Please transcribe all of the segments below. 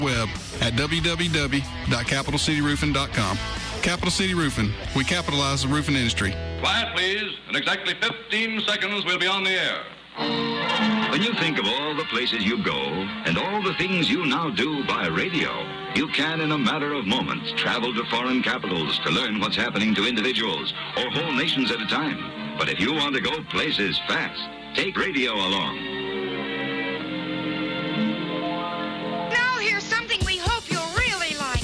web at www.capitalcityroofing.com. Capital City Roofing. We capitalize the roofing industry. Quiet, please. In exactly 15 seconds, we'll be on the air. When you think of all the places you go and all the things you now do by radio, you can, in a matter of moments, travel to foreign capitals to learn what's happening to individuals or whole nations at a time. But if you want to go places fast, take radio along. Now here's something we hope you'll really like.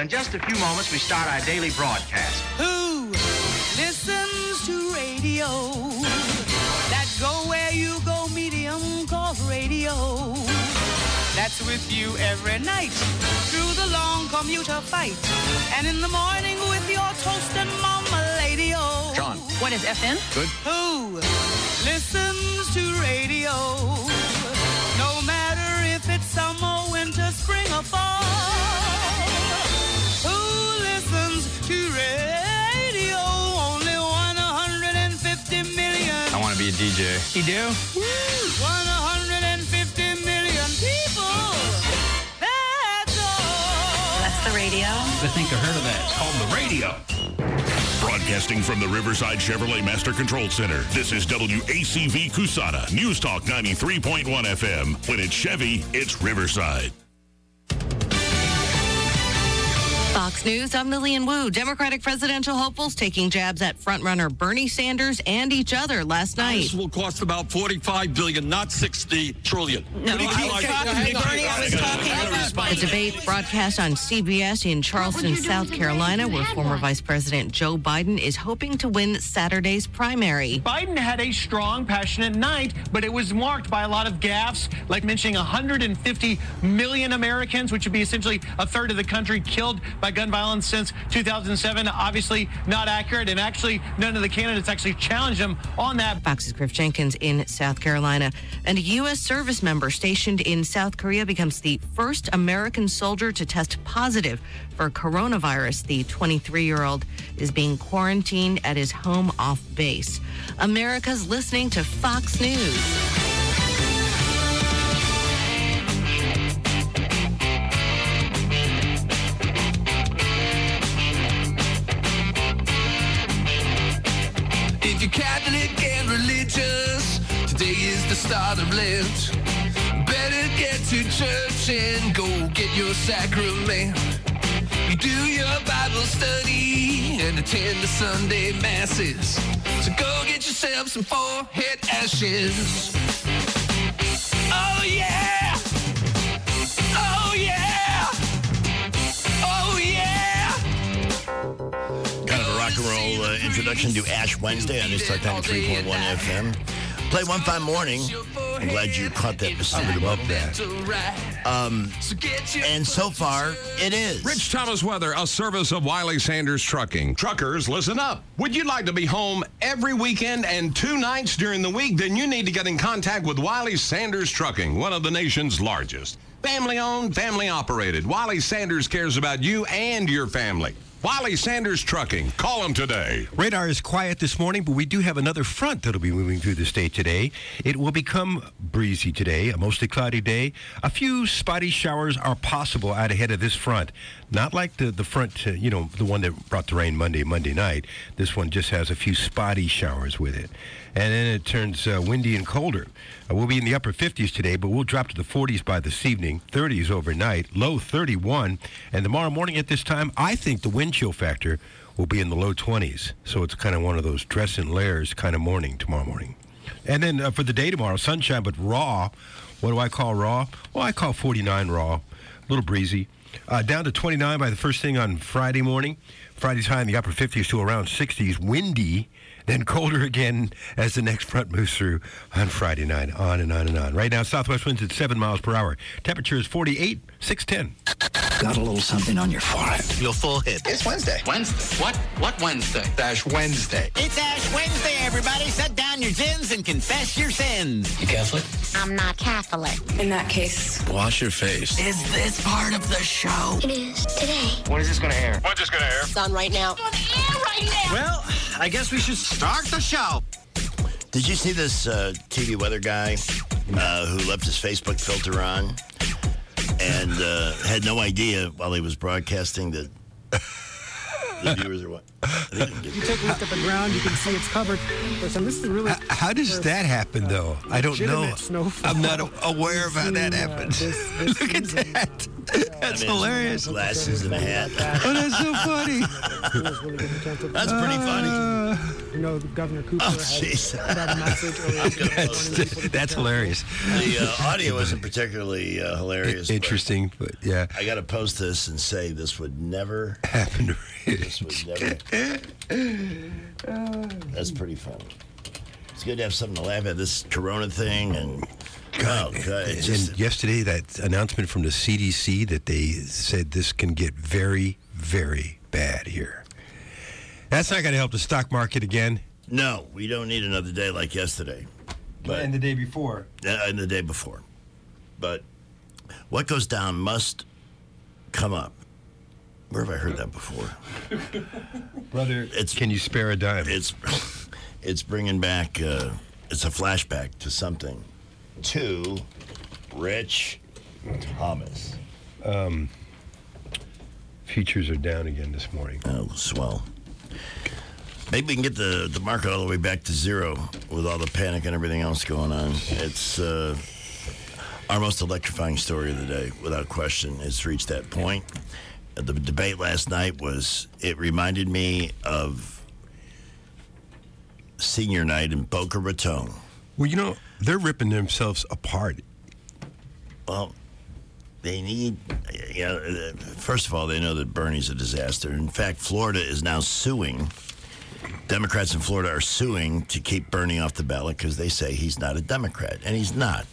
in just a few moments, we start our daily broadcast. Who listens to radio? That go where you go medium called radio. That's with you every night through the long commuter fight. And in the morning with your toast and mama lady-o. John. What is FM? Good. Who listens to radio? No matter if it's summer, winter, spring, or fall. Who listens to radio? Only 150 million. I want to be a DJ. You do? 150 million people. That's all. That's the radio. I think I heard of that. It's called the radio. Broadcasting from the Riverside Chevrolet Master Control Center, this is WACV Cusana, News Talk 93.1 FM. When it's Chevy, it's Riverside. Fox News, I'm Lillian Wu. Democratic presidential hopefuls taking jabs at frontrunner Bernie Sanders and each other last night. This will cost about $45 billion, not $60 trillion. No, the debate broadcast on CBS in Charleston, South Carolina, where former Vice President Joe Biden is hoping to win Saturday's primary. Biden had a strong, passionate night, but it was marked by a lot of gaffes, like mentioning 150 million Americans, which would be essentially a third of the country killed by gun violence since 2007. Obviously not accurate, and actually none of the candidates actually challenged him on that. Fox's Griff Jenkins in South Carolina. And a U.S. service member stationed in South Korea becomes the first American soldier to test positive for coronavirus. The 23-year-old is being quarantined at his home off base. America's listening to Fox News. If you're Catholic and religious, today is the start of Lent. Better get to church and go get your sacrament. You do your Bible study and attend the Sunday masses. So go get yourself some forehead ashes. Oh yeah! Oh yeah! Oh yeah! Kind of a rock and roll introduction to Ash Wednesday on News Talk 93.1 FM. Play One Fine Morning. I'm glad you caught that. I love that. And so far, it is. Rich Thomas weather, a service of Wiley Sanders Trucking. Truckers, listen up. Would you like to be home every weekend and 2 nights during the week? Then you need to get in contact with Wiley Sanders Trucking, one of the nation's largest. Family-owned, family-operated. Wiley Sanders cares about you and your family. Wiley Sanders Trucking. Call them today. Radar is quiet this morning, but we do have another front that'll be moving through the state today. It will become breezy today, a mostly cloudy day. A few spotty showers are possible out ahead of this front. Not like the front, the one that brought the rain Monday night. This one just has a few spotty showers with it. And then it turns windy and colder. We'll be in the upper 50s today, but we'll drop to the 40s by this evening, 30s overnight, low 31. And tomorrow morning at this time, I think the wind chill factor will be in the low 20s. So it's kind of one of those dress in layers kind of morning tomorrow morning. And then for the day tomorrow, sunshine, but raw. What do I call raw? Well, I call 49 raw. A little breezy. Down to 29 by the first thing on Friday morning. Friday's high in the upper 50s to around 60s. Windy. Then colder again as the next front moves through on Friday night, on and on and on. Right now, southwest winds at 7 miles per hour. Temperature is 48, 610. Got a little something on your forehead. Your full hit. It's Wednesday. Wednesday? What Wednesday? Ash Wednesday. It's Ash Wednesday, everybody. Set down your sins and confess your sins. You Catholic? I'm not Catholic. In that case, wash your face. Is this part of the show? It is today. When is this going to air? When's this going to air? It's on right now. It's on air right now. Well, I guess we should start the show. Did you see this TV weather guy who left his Facebook filter on and had no idea while he was broadcasting that the viewers are what? You take a look at the ground, you can see it's covered. This is really. How does that happen, though? I don't know. Snowfall. I'm not aware of how that happens. Look at that. That's hilarious. Glasses and a hat. Oh, that's so funny. That's pretty funny. You know, Governor Cooper jeez. had a message earlier. That's hilarious. The audio isn't particularly hilarious. Interesting, but yeah. I got to post this and say this would never happen to This would never. That's pretty funny. It's good to have something to laugh at. This Corona thing and. God, it's just, and yesterday, that announcement from the CDC that they said this can get very, very bad here. That's not going to help the stock market again. No, we don't need another day like yesterday. And the day before. And the day before. But what goes down must come up. Where have I heard that before? Brother, can you spare a dime? It's bringing back, it's a flashback to something. To Rich Thomas. Futures are down again this morning. Oh, swell. Maybe we can get the market all the way back to zero with all the panic and everything else going on. It's our most electrifying story of the day, without question. It's reached that point. The debate last night it reminded me of senior night in Boca Raton. Well, you know, they're ripping themselves apart. Well, they need, first of all, they know that Bernie's a disaster. In fact, Florida is now suing. Democrats in Florida are suing to keep Bernie off the ballot because they say he's not a Democrat, and he's not.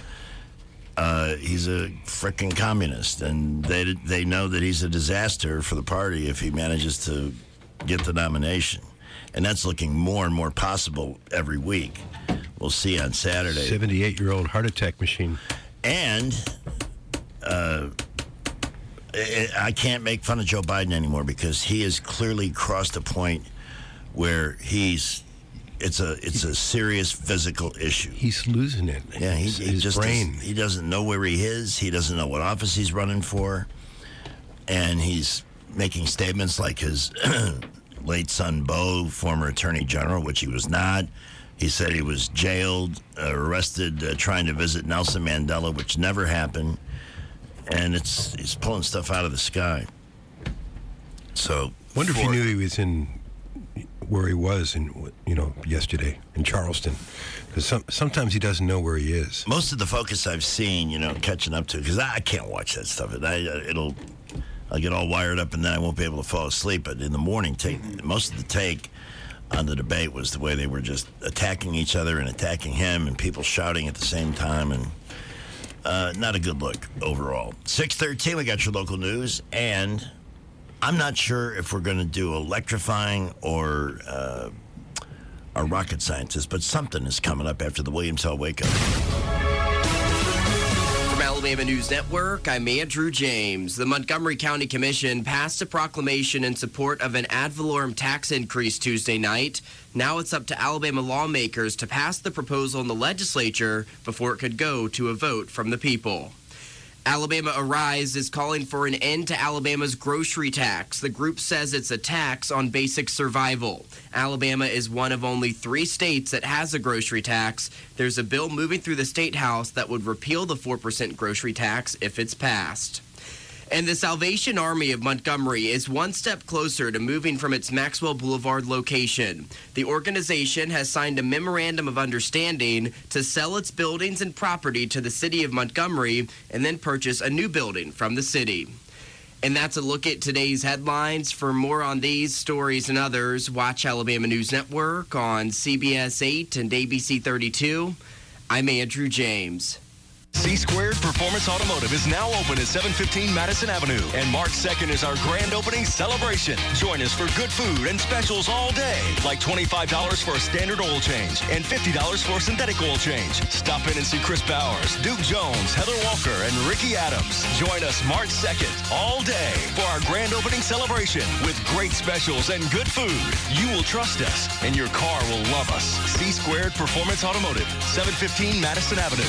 He's a frickin' communist, and they know that he's a disaster for the party if he manages to get the nomination. And that's looking more and more possible every week. We'll see on Saturday. 78-year-old heart attack machine. And I can't make fun of Joe Biden anymore because he has clearly crossed a point where it's a serious physical issue. He's losing it. Yeah, his just brain. He doesn't know where he is. He doesn't know what office he's running for. And he's making statements like his late son, Beau, former attorney general, which he was not. He said he was jailed, arrested, trying to visit Nelson Mandela, which never happened. And he's pulling stuff out of the sky. So, wonder if he knew he was where he was yesterday in Charleston. Because sometimes he doesn't know where he is. Most of the focus I've seen, catching up to, because I can't watch that stuff. I'll get all wired up and then I won't be able to fall asleep. But in the morning, most of the take on the debate was the way they were just attacking each other and attacking him and people shouting at the same time. And not a good look overall. 6:13, we got your local news. And I'm not sure if we're going to do electrifying or our rocket scientist, but something is coming up after the Williams Hall Wake Up. From Alabama News Network, I'm Andrew James. The Montgomery County Commission passed a proclamation in support of an ad valorem tax increase Tuesday night. Now it's up to Alabama lawmakers to pass the proposal in the legislature before it could go to a vote from the people. Alabama Arise is calling for an end to Alabama's grocery tax. The group says it's a tax on basic survival. Alabama is one of only 3 states that has a grocery tax. There's a bill moving through the State House that would repeal the 4% grocery tax if it's passed. And the Salvation Army of Montgomery is one step closer to moving from its Maxwell Boulevard location. The organization has signed a memorandum of understanding to sell its buildings and property to the city of Montgomery and then purchase a new building from the city. And that's a look at today's headlines. For more on these stories and others, watch Alabama News Network on CBS 8 and ABC 32. I'm Andrew James. C-Squared Performance Automotive is now open at 715 Madison Avenue, and March 2nd is our grand opening celebration. Join us for good food and specials all day, like $25 for a standard oil change and $50 for a synthetic oil change. Stop in and see Chris Bowers, Duke Jones, Heather Walker, and Ricky Adams. Join us March 2nd all day for our grand opening celebration with great specials and good food. You will trust us, and your car will love us. C-Squared Performance Automotive, 715 Madison Avenue.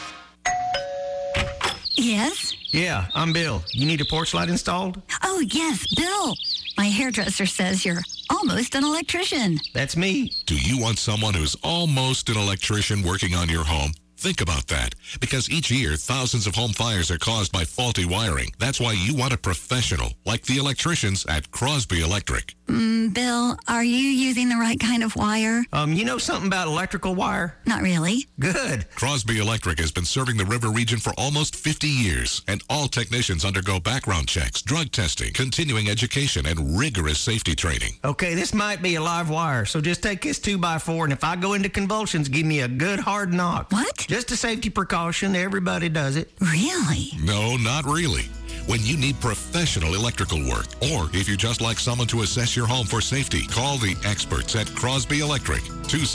Yes? Yeah, I'm Bill. You need a porch light installed? Oh, yes, Bill. My hairdresser says you're almost an electrician. That's me. Do you want someone who's almost an electrician working on your home? Think about that, because each year, thousands of home fires are caused by faulty wiring. That's why you want a professional, like the electricians at Crosby Electric. Bill, are you using the right kind of wire? You know something about electrical wire? Not really. Good. Crosby Electric has been serving the River region for almost 50 years, and all technicians undergo background checks, drug testing, continuing education, and rigorous safety training. Okay, this might be a live wire, so just take this 2x4, and if I go into convulsions, give me a good hard knock. What? Just a safety precaution. Everybody does it. Really? No, not really. When you need professional electrical work, or if you just like someone to assess your home for safety, call the experts at Crosby Electric,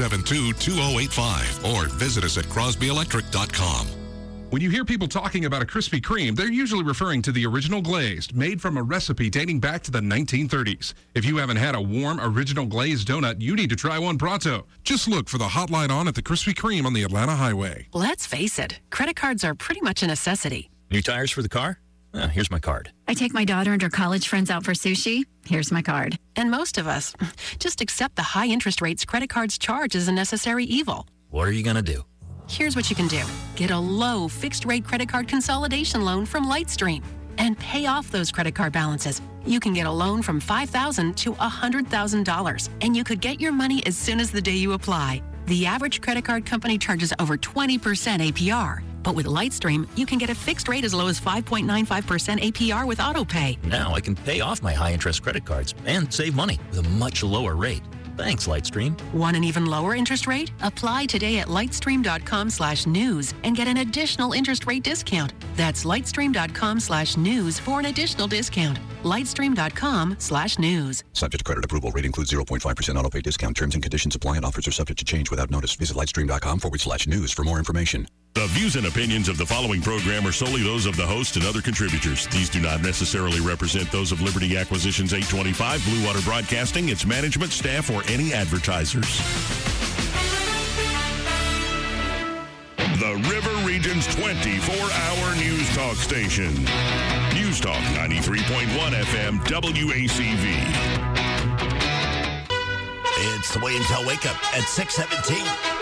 272-2085, or visit us at crosbyelectric.com. When you hear people talking about a Krispy Kreme, they're usually referring to the original glazed, made from a recipe dating back to the 1930s. If you haven't had a warm, original glazed donut, you need to try one pronto. Just look for the hotline on at the Krispy Kreme on the Atlanta Highway. Let's face it, credit cards are pretty much a necessity. New tires for the car? Here's my card. I take my daughter and her college friends out for sushi. Here's my card. And most of us just accept the high interest rates credit cards charge as a necessary evil. What are you going to do? Here's what you can do. Get a low fixed-rate credit card consolidation loan from Lightstream and pay off those credit card balances. You can get a loan from $5,000 to $100,000, and you could get your money as soon as the day you apply. The average credit card company charges over 20% APR. But with Lightstream, you can get a fixed rate as low as 5.95% APR with AutoPay. Now I can pay off my high-interest credit cards and save money with a much lower rate. Thanks, Lightstream. Want an even lower interest rate? Apply today at lightstream.com/news and get an additional interest rate discount. That's lightstream.com/news for an additional discount. Lightstream.com/news. Subject to credit approval. Rate includes 0.5% auto pay discount. Terms and conditions apply and offers are subject to change without notice. Visit lightstream.com/news for more information. The views and opinions of the following program are solely those of the host and other contributors. These do not necessarily represent those of Liberty Acquisitions 825, Blue Water Broadcasting, its management, staff, or any advertisers. The River Region's 24-hour news talk station. News Talk 93.1 FM WACV. It's the Wait Until Wake Up at 6:17.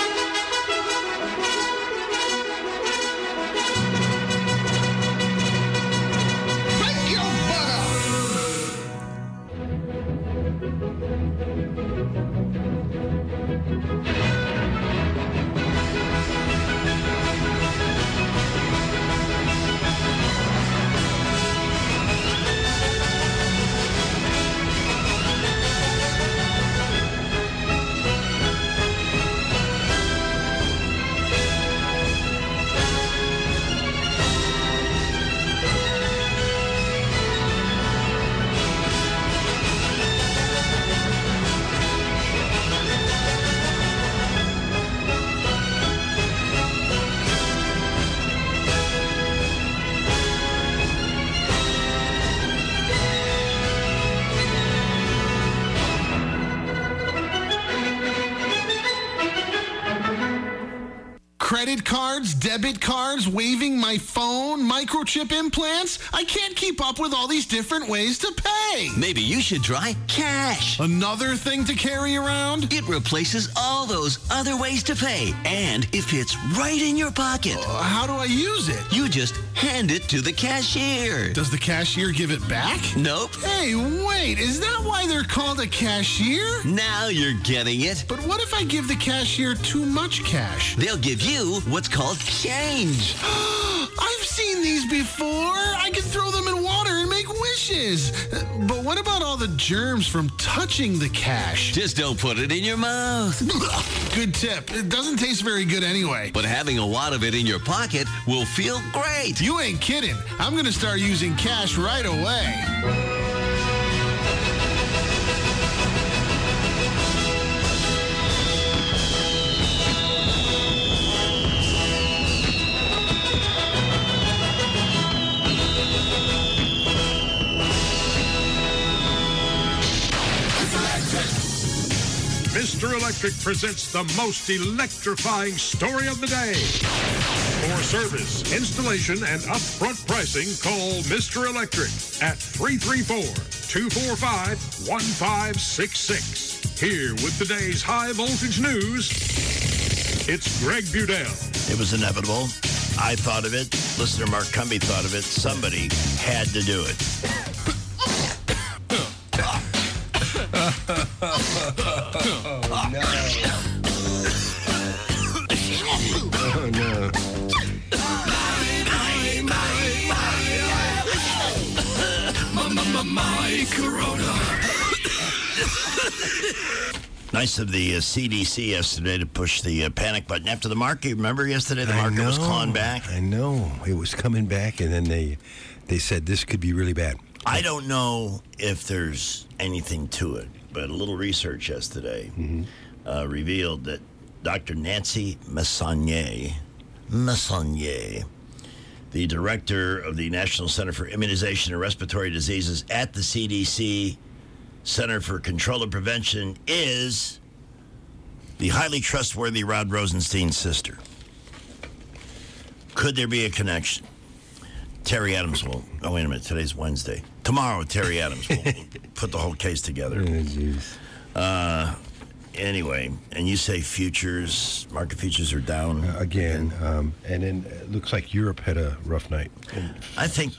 Credit cards, debit cards, waving my phone, microchip implants. I can't keep up with all these different ways to pay. Maybe you should try cash. Another thing to carry around? It replaces all those other ways to pay, and it fits right in your pocket. How do I use it? You just hand it to the cashier. Does the cashier give it back? Nope. Hey, wait, is that why they're called a cashier? Now you're getting it. But what if I give the cashier too much cash? They'll give you what's called change. I've seen these before. I can throw them in water and make wishes. But what about all the germs from touching the cash? Just don't put it in your mouth. Good tip. It doesn't taste very good anyway. But having a wad of it in your pocket will feel great. You ain't kidding. I'm going to start using cash right away. Mr. Electric presents the most electrifying story of the day. For service, installation, and upfront pricing, call Mr. Electric at 334-245-1566. Here with today's high voltage news, it's Greg Budell. It was inevitable. I thought of it. Listener Mark Cumby thought of it. Somebody had to do it. Oh, no. My Corona. Nice of the CDC yesterday to push the panic button after the market. Remember yesterday the market was clawing back? I know. It was coming back, and then they said this could be really bad. I don't know if there's anything to it, but a little research yesterday revealed that Dr. Nancy Messonnier, the director of the National Center for Immunization and Respiratory Diseases at the CDC Center for Control and Prevention, is the highly trustworthy Rod Rosenstein's sister. Could there be a connection? Terry Adams will... Oh, wait a minute. Today's Wednesday. Tomorrow, Terry Adams will put the whole case together. Anyway, and you say futures, market futures are down. Again. And then it looks like Europe had a rough night. I think...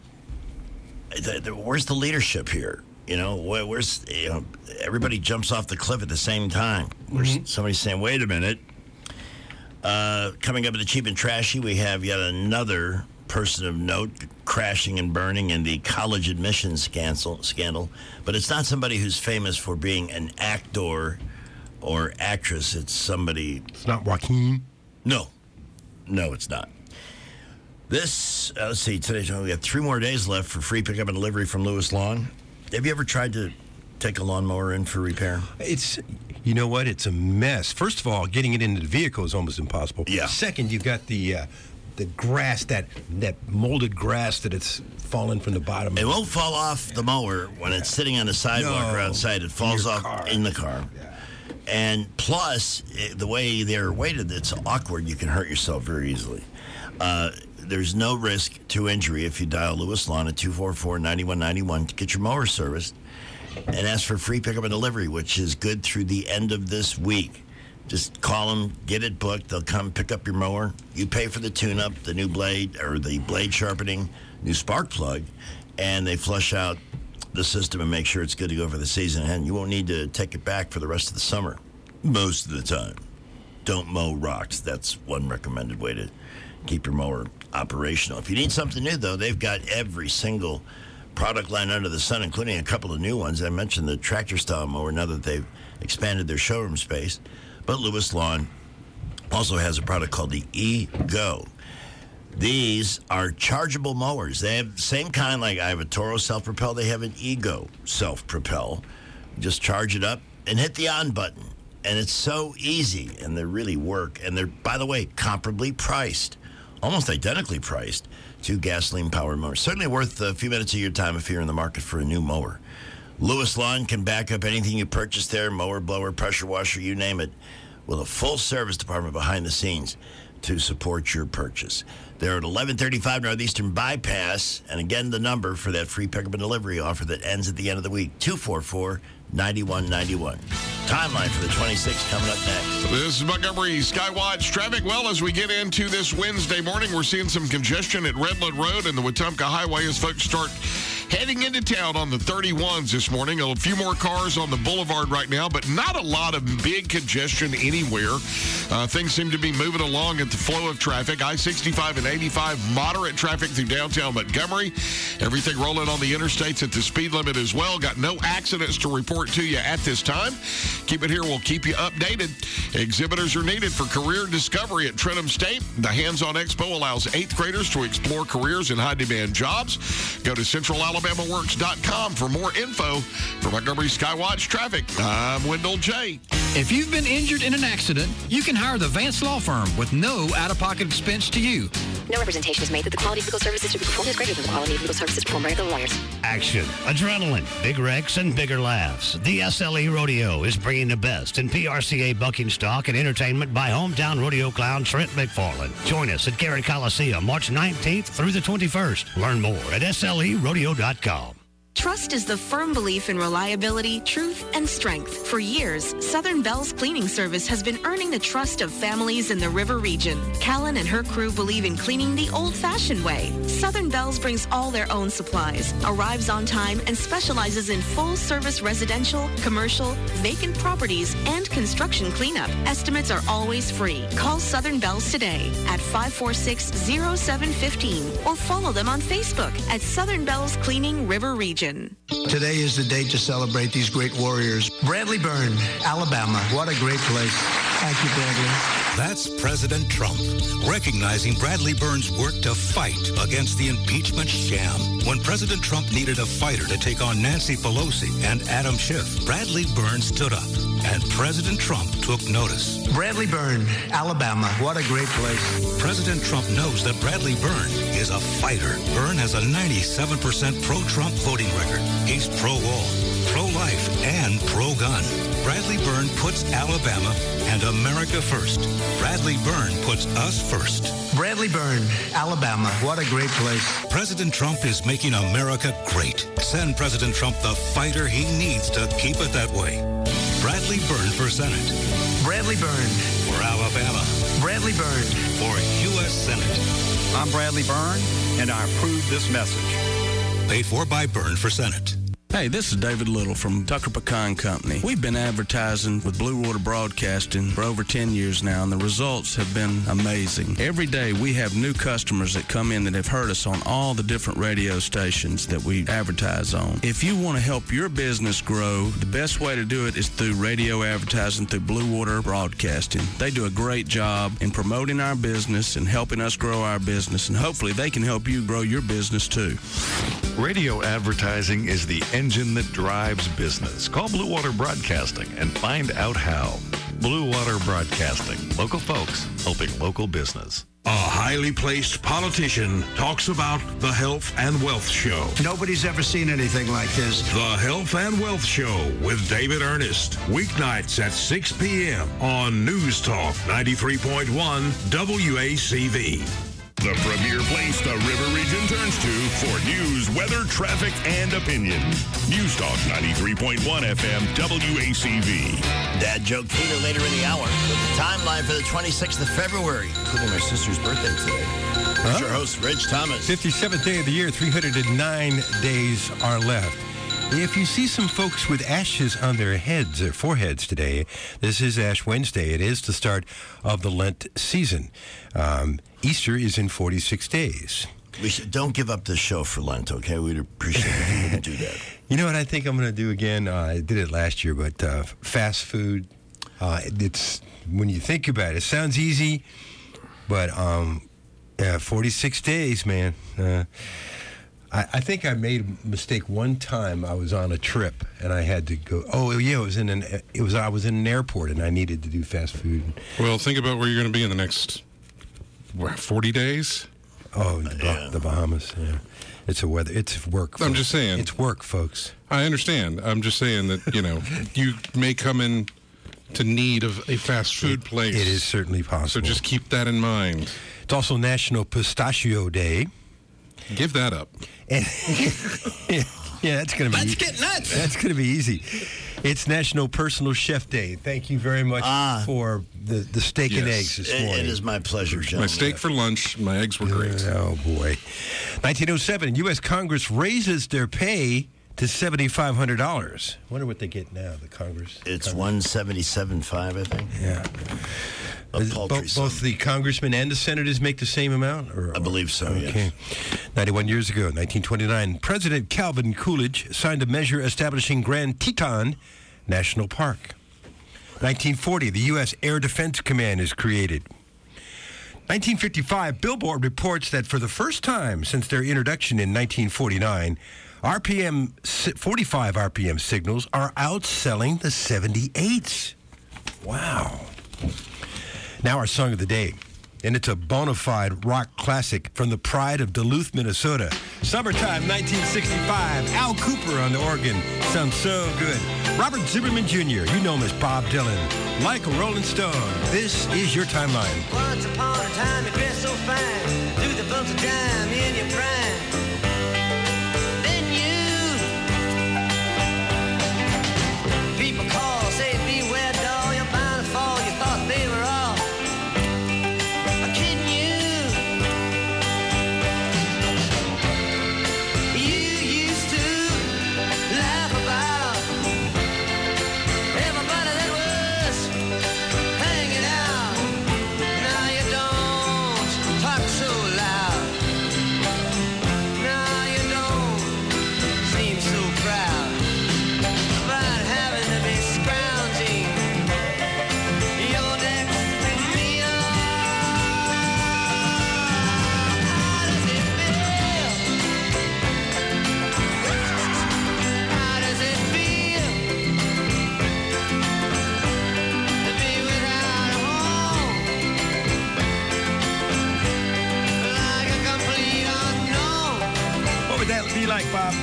where's the leadership here? You know, where's... You know, everybody jumps off the cliff at the same time. Somebody's saying, wait a minute. Coming up in the Cheap and Trashy, we have yet another person of note crashing and burning in the college admissions scandal. But it's not somebody who's famous for being an actor or actress. It's somebody... It's not Joaquin? No, it's not. This, let's see, today we got 3 more days left for free pickup and delivery from Lewis Lawn. Have you ever tried to take a lawnmower in for repair? It's... You know what? It's a mess. First of all, getting it into the vehicle is almost impossible. Yeah. Second, you've got the grass, that molded grass that it's fallen from the bottom. It won't fall off the mower when it's sitting on the sidewalk or outside. It falls off in the car. Yeah. And plus, the way they're weighted, it's awkward. You can hurt yourself very easily. There's no risk to injury if you dial Lewis Lawn at 244-9191 to get your mower serviced and ask for free pickup and delivery, which is good through the end of this week. Just call them, get it booked. They'll come pick up your mower. You pay for the tune-up, the new blade, or the blade sharpening, new spark plug, and they flush out the system and make sure it's good to go for the season. And you won't need to take it back for the rest of the summer, most of the time. Don't mow rocks. That's one recommended way to keep your mower operational. If you need something new, though, they've got every single product line under the sun, including a couple of new ones. I mentioned the tractor-style mower now that they've expanded their showroom space. But Lewis Lawn also has a product called the E-Go. These are chargeable mowers. They have the same kind, like I have a Toro self-propel. They have an E-Go self-propel. Just charge it up and hit the on button. And it's so easy, and they really work. And they're, by the way, comparably priced, almost identically priced to gasoline-powered mowers. Certainly worth a few minutes of your time if you're in the market for a new mower. Lewis Lawn can back up anything you purchase there, mower, blower, pressure washer, you name it, with a full service department behind the scenes to support your purchase. They're at 1135 Northeastern Bypass, and again, the number for that free pickup and delivery offer that ends at the end of the week, 244-9191. Timeline for the 26th coming up next. This is Montgomery Skywatch traffic. Well, as we get into this Wednesday morning, we're seeing some congestion at Redwood Road and the Wetumpka Highway as folks start heading into town on the 31s this morning. A few more cars on the boulevard right now, but not a lot of big congestion anywhere. Things seem to be moving along at the flow of traffic. I-65 and 85, moderate traffic through downtown Montgomery. Everything rolling on the interstates at the speed limit as well. Got no accidents to report to you at this time. Keep it here. We'll keep you updated. Exhibitors are needed for career discovery at Trenton State. The Hands-On Expo allows 8th graders to explore careers in high-demand jobs. Go to CentralAlabamaWorks.com for more info. For Montgomery Skywatch Traffic, I'm Wendell J. If you've been injured in an accident, you can hire the Vance Law Firm with no out-of-pocket expense to you. No representation is made that the quality of legal services to be performed is greater than the quality of legal services performed by other lawyers. Action, adrenaline, big wrecks, and bigger laughs. The SLE Rodeo is bringing the best in PRCA bucking stock and entertainment by hometown rodeo clown Trent McFarland. Join us at Garrett Coliseum March 19th through the 21st. Learn more at SLErodeo.com. Trust is the firm belief in reliability, truth, and strength. For years, Southern Bell's cleaning service has been earning the trust of families in the River region. Callan and her crew believe in cleaning the old-fashioned way. Southern Bell's brings all their own supplies, arrives on time, and specializes in full-service residential, commercial, vacant properties, and construction cleanup. Estimates are always free. Call Southern Bell's today at 546-0715 or follow them on Facebook at Southern Bell's Cleaning River Region. Today is the day to celebrate these great warriors. Bradley Byrne, Alabama. What a great place. Thank you, Bradley. That's President Trump, recognizing Bradley Byrne's work to fight against the impeachment sham. When President Trump needed a fighter to take on Nancy Pelosi and Adam Schiff, Bradley Byrne stood up, and President Trump took notice. Bradley Byrne, Alabama. What a great place. President Trump knows that Bradley Byrne is a fighter. Byrne has a 97% pro-Trump voting record. He's pro-all, pro-life, and pro-gun. Bradley Byrne puts Alabama and America first. Bradley Byrne puts us first. Bradley Byrne, Alabama. What a great place. President Trump is making America great. Send President Trump the fighter he needs to keep it that way. Bradley Byrne for Senate. Bradley Byrne. For Alabama. Bradley Byrne. For U.S. Senate. I'm Bradley Byrne, and I approve this message. Paid for by Byrne for Senate. Hey, this is David Little from Tucker Pecan Company. We've been advertising with Blue Water Broadcasting for over 10 years now, and the results have been amazing. Every day we have new customers that come in that have heard us on all the different radio stations that we advertise on. If you want to help your business grow, the best way to do it is through radio advertising through Blue Water Broadcasting. They do a great job in promoting our business and helping us grow our business, and hopefully they can help you grow your business too. Radio advertising is the engine that drives business. Call Blue Water Broadcasting and find out how. Blue Water Broadcasting. Local folks helping local business. A highly placed politician talks about the Health and Wealth Show. Nobody's ever seen anything like this. The Health and Wealth Show with David Ernest. Weeknights at 6 p.m. on News Talk 93.1 WACV. The premier place the River Region turns to for news, weather, traffic, and opinion. News Talk 93.1 FM WACV. Dad joke Peter later in the hour with the timeline for the 26th of February, including our sister's birthday today. Here's your host, Rich Thomas. 57th day of the year, 309 days are left. If you see some folks with ashes on their heads or foreheads today, this is Ash Wednesday. It is the start of the Lent season. Easter is in 46 days. Don't give up the show for Lent, okay? We'd appreciate it if you wouldn't do that. You know what I think I'm going to do again? I did it last year, but fast food. It's when you think about it, it sounds easy, but 46 days, man. I think I made a mistake one time. I was on a trip and I had to go. Oh yeah, I was in an airport and I needed to do fast food. Well, think about where you're going to be in the next 40 days. Oh, the Bahamas. Yeah, it's work. I'm just saying, it's work, folks. I understand. I'm just saying that you may come in to need of a fast food place. It is certainly possible. So just keep that in mind. It's also National Pistachio Day. Give that up. Yeah, that's going to be... Let's get nuts. That's going to be easy. It's National Personal Chef Day. Thank you very much for the steak and eggs this morning. It is my pleasure, John. My steak for lunch, my eggs were great. Oh, boy. 1907, U.S. Congress raises their pay to $7,500. Wonder what they get now, the Congress. It's $177.5, I think. Yeah. Both the congressmen and the senators make the same amount? I believe so, okay. Yes. 91 years ago, 1929, President Calvin Coolidge signed a measure establishing Grand Teton National Park. 1940, the U.S. Air Defense Command is created. 1955, Billboard reports that for the first time since their introduction in 1949, 45 RPM signals are outselling the 78s. Wow. Now our song of the day, and it's a bona fide rock classic from the pride of Duluth, Minnesota. Summertime, 1965. Al Cooper on the organ. Sounds so good. Robert Zimmerman Jr., you know him as Bob Dylan. Like a Rolling Stone, this is your timeline. Once upon a time, you dressed so fine, through the bumps of time in your prime. Then you like, Bob.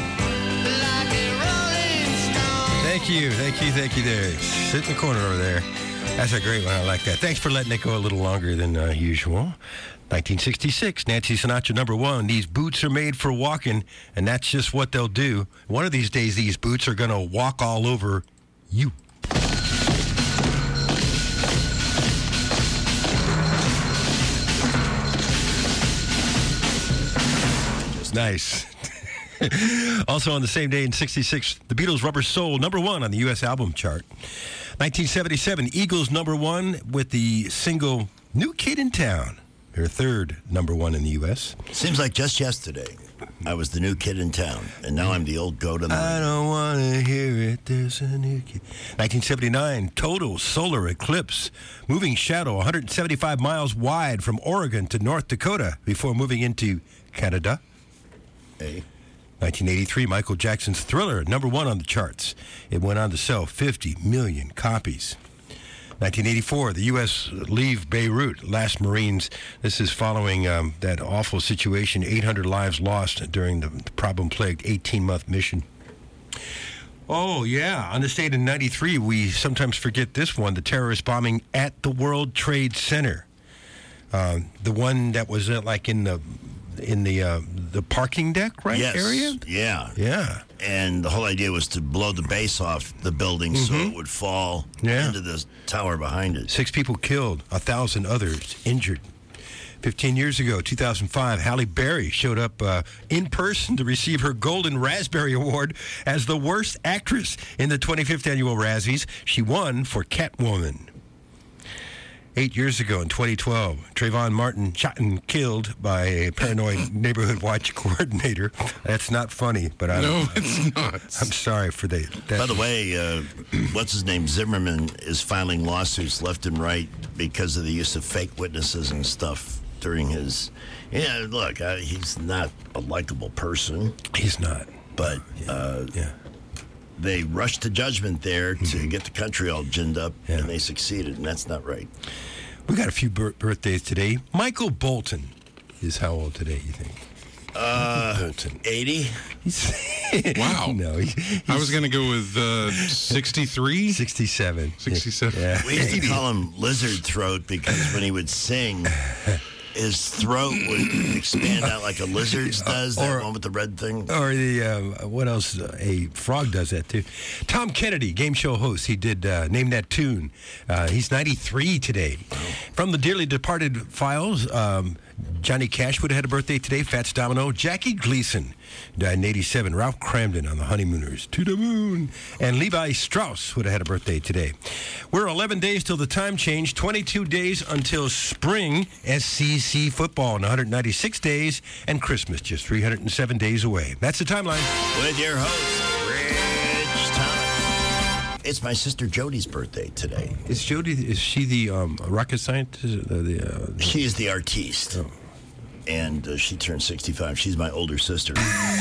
Thank you there. Sit in the corner over there. That's a great one. I like that. Thanks for letting it go a little longer than usual. 1966, Nancy Sinatra, number one. These boots are made for walking, and that's just what they'll do. One of these days, these boots are going to walk all over you. Nice. Also on the same day in 66, the Beatles' Rubber Soul, number one on the U.S. album chart. 1977, Eagles number one with the single New Kid in Town. Their third number one in the U.S. Seems like just yesterday I was the new kid in town, and now I'm the old goat on the I don't want to hear it, there's a new kid. 1979, total solar eclipse. Moving shadow 175 miles wide from Oregon to North Dakota before moving into Canada. 1983, Michael Jackson's Thriller, number one on the charts. It went on to sell 50 million copies. 1984, the U.S. leave Beirut, last Marines. This is following that awful situation, 800 lives lost during the problem-plagued 18-month mission. Oh, yeah, on this date in 93, we sometimes forget this one, the terrorist bombing at the World Trade Center. The one that was like in the parking deck, right, area? Yeah. And the whole idea was to blow the base off the building so it would fall into the tower behind it. 6 people killed, 1,000 others injured. 15 years ago, 2005, Halle Berry showed up in person to receive her Golden Raspberry Award as the worst actress in the 25th annual Razzies. She won for Catwoman. 8 years ago in 2012, Trayvon Martin shot and killed by a paranoid neighborhood watch coordinator. That's not funny, but it's not. I'm sorry for that. By the way, what's his name? Zimmerman is filing lawsuits left and right because of the use of fake witnesses and stuff during his. Yeah, look, he's not a likable person. He's not. But they rushed to judgment there to get the country all ginned up, and they succeeded, and that's not right. We got a few birthdays today. Michael Bolton is how old today, you think? Bolton. 80? Wow. No, I was going to go with 63? 67. 67. Yeah. We used to call him Lizard Throat because when he would sing, his throat would expand out like a lizard's does, that one with the red thing. Or what else? A frog does that, too. Tom Kennedy, game show host. He did Name That Tune. He's 93 today. From the dearly departed Files, Johnny Cash would have had a birthday today. Fats Domino. Jackie Gleason died in 87. Ralph Cramden on the Honeymooners. To the moon. And Levi Strauss would have had a birthday today. We're 11 days till the time change. 22 days until spring SEC football. And 196 days. And Christmas just 307 days away. That's the timeline. With your host, Rich Thomas. It's my sister Jody's birthday today. Is she the rocket scientist? She is the artiste. Oh. And she turned 65. She's my older sister.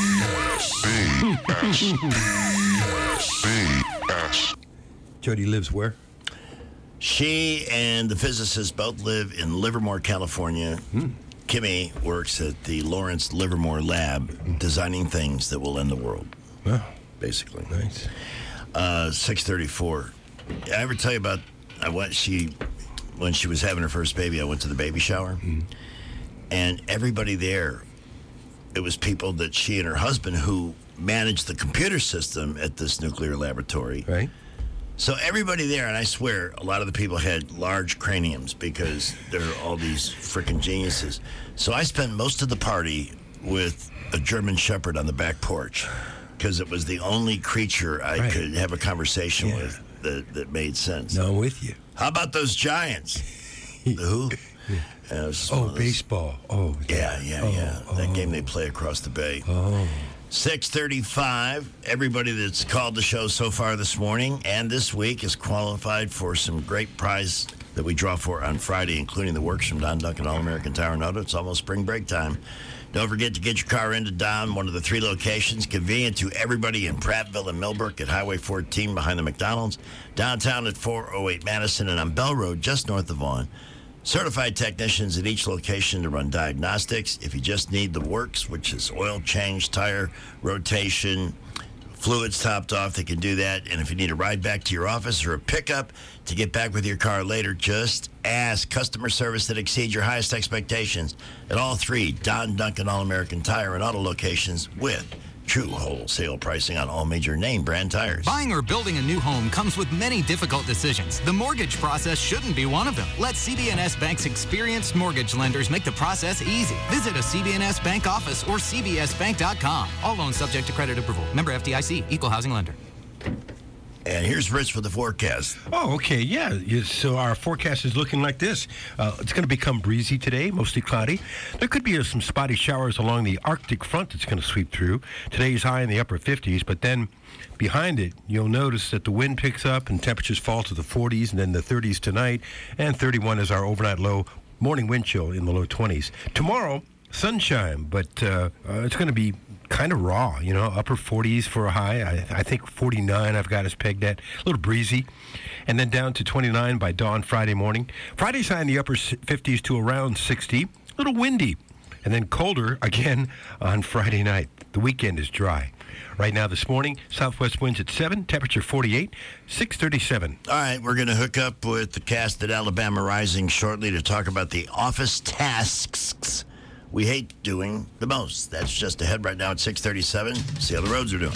Jody lives where? She and the physicist both live in Livermore, California. Kimmy works at the Lawrence Livermore Lab, designing things that will end the world. Wow. Basically. Nice. 6:34. I ever tell you about when she was having her first baby, I went to the baby shower. And everybody there, it was people that she and her husband who managed the computer system at this nuclear laboratory. Right. So everybody there, and I swear, a lot of the people had large craniums because they're all these freaking geniuses. So I spent most of the party with a German Shepherd on the back porch because it was the only creature I could have a conversation with that made sense. No, I'm with you. How about those Giants? The who? Baseball. Oh, yeah. That game they play across the bay. 6:35. Everybody that's called the show so far this morning and this week is qualified for some great prize that we draw for on Friday, including the works from Don Duncan All-American Tire and Auto. It's almost spring break time. Don't forget to get your car into Don, one of the 3 locations, convenient to everybody in Prattville and Millbrook, at Highway 14 behind the McDonald's, downtown at 408 Madison, and on Bell Road just north of Vaughan. Certified technicians at each location to run diagnostics. If you just need the works, which is oil change, tire rotation, fluids topped off, they can do that. And if you need a ride back to your office or a pickup to get back with your car later, just ask. Customer service that exceeds your highest expectations at all three Don Duncan All-American Tire and Auto locations with true wholesale pricing on all major name brand tires. Buying or building a new home comes with many difficult decisions. The mortgage process shouldn't be one of them. Let CB&S Bank's experienced mortgage lenders make the process easy. Visit a CB&S Bank office or cbsbank.com. All loans subject to credit approval. Member FDIC, equal housing lender. And here's Rich for the forecast. Oh, okay, yeah. So our forecast is looking like this. It's going to become breezy today, mostly cloudy. There could be some spotty showers along the Arctic front that's going to sweep through. Today's high in the upper 50s, but then behind it, you'll notice that the wind picks up and temperatures fall to the 40s and then the 30s tonight, and 31 is our overnight low. Morning wind chill in the low 20s. Tomorrow, sunshine, but it's going to be kind of raw, upper 40s for a high. I think 49 I've got us pegged at. A little breezy. And then down to 29 by dawn Friday morning. Friday's high in the upper 50s to around 60. A little windy. And then colder again on Friday night. The weekend is dry. Right now this morning, southwest winds at 7, temperature 48, 637. All right, we're going to hook up with the cast at Alabama Rising shortly to talk about the office tasks we hate doing the most. That's just ahead right now at 6:37. See how the roads are doing.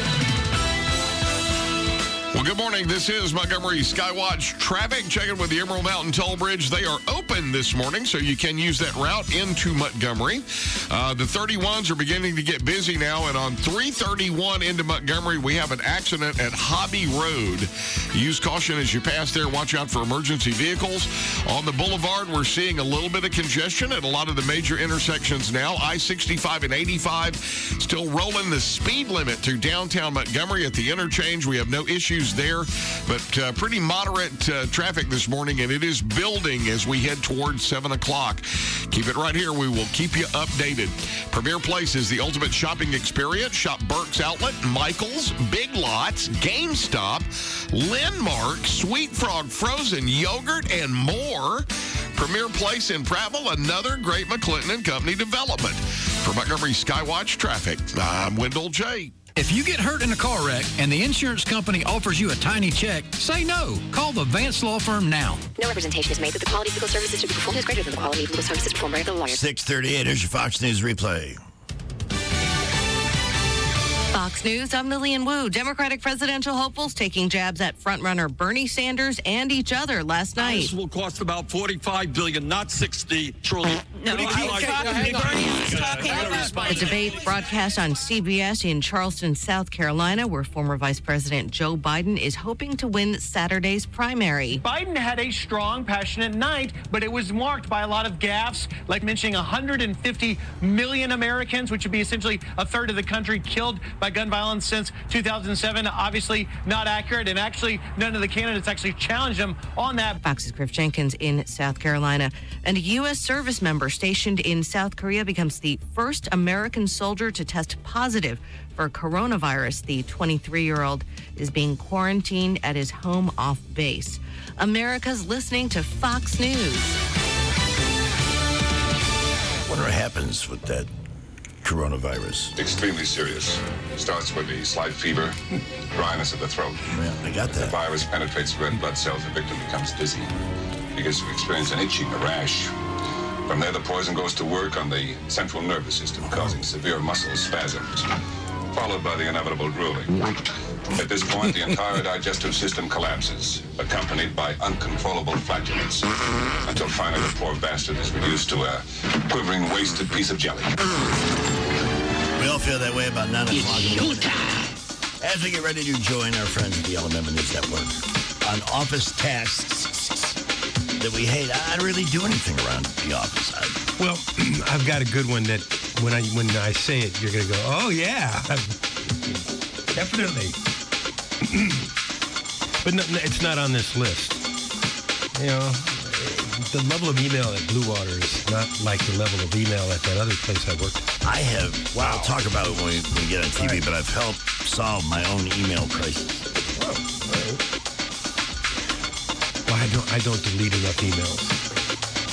Well, good morning. This is Montgomery Skywatch traffic. Checking with the Emerald Mountain Toll Bridge. They are open this morning, so you can use that route into Montgomery. The 31s are beginning to get busy now, and on 331 into Montgomery, we have an accident at Hobby Road. Use caution as you pass there. Watch out for emergency vehicles. On the boulevard, we're seeing a little bit of congestion at a lot of the major intersections now. I-65 and 85 still rolling the speed limit through downtown Montgomery at the interchange. We have no issues there, but pretty moderate traffic this morning, and it is building as we head towards 7 o'clock. Keep it right here. We will keep you updated. Premier Place is the ultimate shopping experience. Shop Burke's Outlet, Michael's, Big Lots, GameStop, Landmark, Sweet Frog Frozen Yogurt, and more. Premier Place in Prattville, another great McClinton & Company development. For Montgomery Skywatch Traffic, I'm Wendell J. If you get hurt in a car wreck and the insurance company offers you a tiny check, say no. Call the Vance Law Firm now. No representation is made that the quality of legal services to be performed is greater than the quality of legal services performed by the lawyer. 6:38, here's your Fox News replay. Fox News, I'm Lillian Wu. Democratic presidential hopefuls taking jabs at frontrunner Bernie Sanders and each other last night. This will cost about $45 billion, not $60 trillion. No, the debate broadcast on CBS in Charleston, South Carolina, where former Vice President Joe Biden is hoping to win Saturday's primary. Biden had a strong, passionate night, but it was marked by a lot of gaffes, like mentioning 150 million Americans, which would be essentially a third of the country, killed by gun violence since 2007. Obviously not accurate, and actually none of the candidates actually challenged him on that. Fox's Griff Jenkins in South Carolina. And a U.S. service member stationed in South Korea becomes the first American soldier to test positive for coronavirus. The 23-year-old is being quarantined at his home off base. America's listening to Fox News. What happens with that coronavirus? Extremely serious. Starts with a slight fever, dryness of the throat. Yeah, I got that. The virus penetrates red blood cells. The victim becomes dizzy. Begins to experience an itching, a rash. From there, the poison goes to work on the central nervous system, causing severe muscle spasms, followed by the inevitable drooling. At this point, the entire digestive system collapses, accompanied by uncontrollable flatulence, until finally the poor bastard is reduced to a quivering, wasted piece of jelly. We all feel that way about 9 o'clock. As we get ready to join our friends at the Alabama News Network on office tasks that we hate. I don't really do anything around the office. Well, I've got a good one that when I say it, you're going to go, oh, yeah, definitely. But no, it's not on this list. You know, the level of email at Blue Water is not like the level of email at that other place I worked. I have, well, I'll talk about it when we get on TV, right. But I've helped solve my own email crisis. Oh, all right. Well, I don't delete enough emails.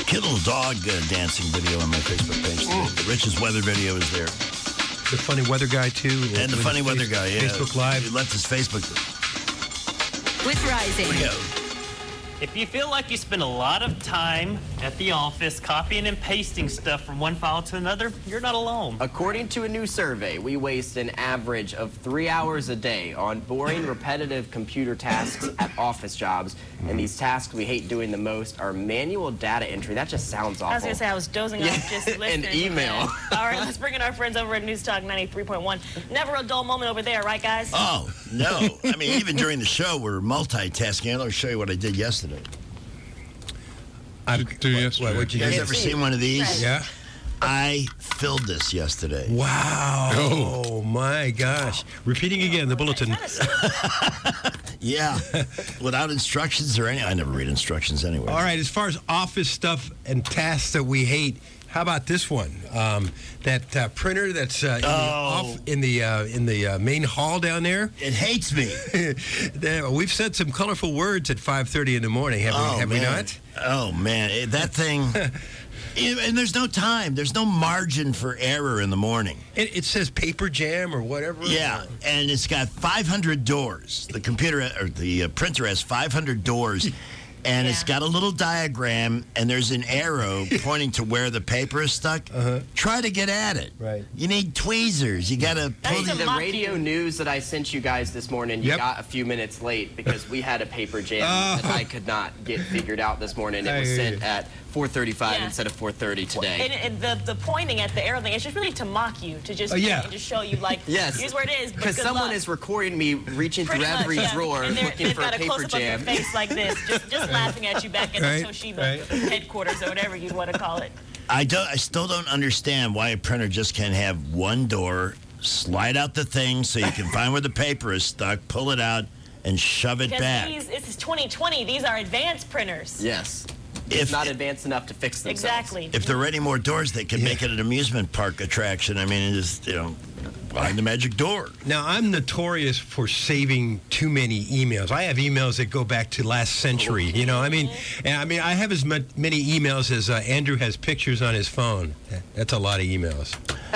Cute little dog dancing video on my Facebook page. The Rich's weather video is there. The funny weather guy, too. And the funny weather guy, yeah. Facebook Live. He left his Facebook. With Rising. Here we go. If you feel like you spend a lot of time at the office copying and pasting stuff from one file to another, you're not alone. According to a new survey, we waste an average of 3 hours a day on boring, repetitive computer tasks at office jobs. And these tasks we hate doing the most are manual data entry. That just sounds awful. I was going to say, I was dozing off just listening. And email. All right, let's bring in our friends over at News Talk 93.1. Never a dull moment over there, right, guys? Oh, no. I mean, even during the show, we're multitasking. I'll show you what I did yesterday. What'd you guys ever seen one of these? Right. Yeah. I filled this yesterday. Wow. Oh, my gosh. Repeating again, the bulletin. Yeah. Without instructions or anything. I never read instructions anyway. All right, as far as office stuff and tasks that we hate, how about this one? That printer that's in the main hall down there. It hates me. We've said some colorful words at 5:30 in the morning, have we not? Oh, man. That thing... And there's no time. There's no margin for error in the morning. It says paper jam or whatever. Yeah, and it's got 500 doors. The computer or the printer has 500 doors, and it's got a little diagram, and there's an arrow pointing to where the paper is stuck. Try to get at it. Right. You need tweezers. You got to pull the radio news that I sent you guys this morning. You got a few minutes late because we had a paper jam that I could not get figured out this morning. It was sent at 4:35 instead of 4:30 today. And the pointing at the arrow thing, it's just really to mock you, to just, and just show you, like, here's where it is, but because someone is recording me reaching through every drawer looking for a paper jam. They've got a close-up of your face like this, just laughing at you back at the Toshiba headquarters or whatever you'd want to call it. I still don't understand why a printer just can't have one door, slide out the thing so you can find where the paper is stuck, pull it out, and shove it back. This is 2020. These are advanced printers. Yes. It's not advanced enough to fix themselves. Exactly. If there are any more doors, they can make it an amusement park attraction. I mean, just, find the magic door. Now, I'm notorious for saving too many emails. I have emails that go back to last century, I have as many emails as Andrew has pictures on his phone. That's a lot of emails.